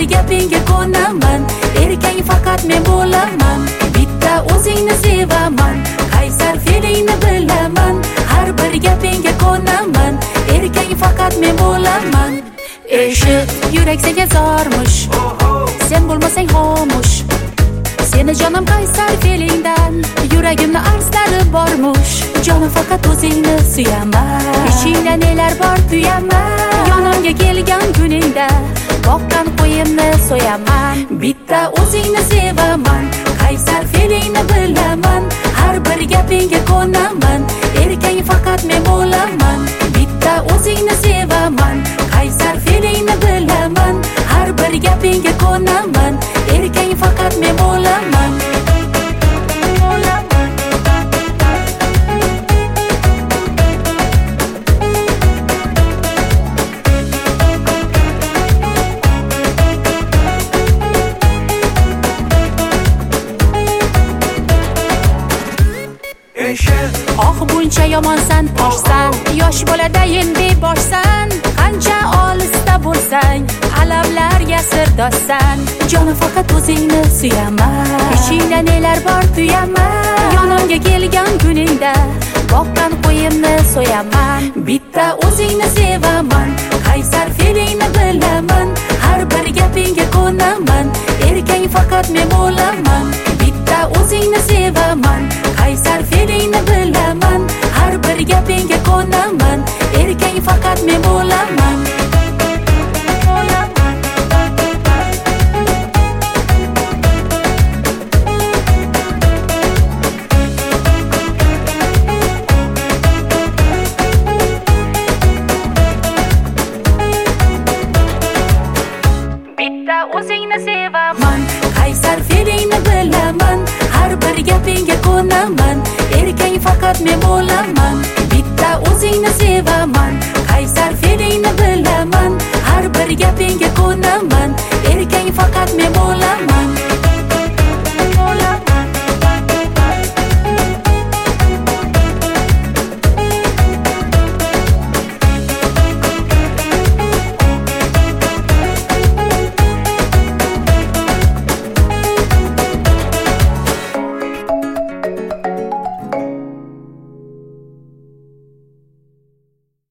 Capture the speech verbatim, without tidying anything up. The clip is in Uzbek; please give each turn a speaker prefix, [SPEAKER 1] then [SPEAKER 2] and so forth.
[SPEAKER 1] gapingga ko'naman. Erkak faqat men bo'laman. Bitta o'zingni sevaman. Qaysar fe'lingni bilaman. Har bir gapingga ko'naman. Erkak faqat men bo'laman. Eshit, yurak senga zormush. Sen bo'lmasang xomush. Seni jonim qaysar fe'lingdan. Yuragimni arslari bormush. Jonim faqat o'zingni suyaman. Ichingda nelar bor tuyaman. Yonimga kelgan kuningda boqqan qo'yimni so'yaman. Bitta o'zingni sevaman. Qaysar fe'lingni bilaman. Har bir gapingga ko'naman. Erkak faqat men bo'laman. Bitta o'zingni sevaman. Qaysar fe'lingni bilaman. Har bir gapingga ko'naman. Erkak faqat men bo'laman. Oh buncha yomonsan, toshsan, yosh boladayin beboshsan. Qancha olisda bo'lsang, alamlarga sirdoshsan. Jonim faqat o'zingni suyaman. Ichingda nelar bor tuyaman. Yonimga kelgan kuningda boqqan qo'yimni so'yaman. Bitta o'zingni sevaman. Qaysar fe'lingni bilaman. Har bir gapingga ko'naman. Erkak faqat men bo'laman. Bitta o'zingni sevaman. Qaysar fe'lingni bilaman. Har bir gapingga ko'naman. Erkak faqat men bo'laman. Bitta o'zingni sevaman. Qaysar fe'lingni bilaman. Har bir gapingga ko'naman. Erkak faqat men bo'laman. Bitta o'zingni sevaman. Qaysar fe'lingni bilaman. Har bir gapingga ko'naman. Erkak faqat men bo'laman.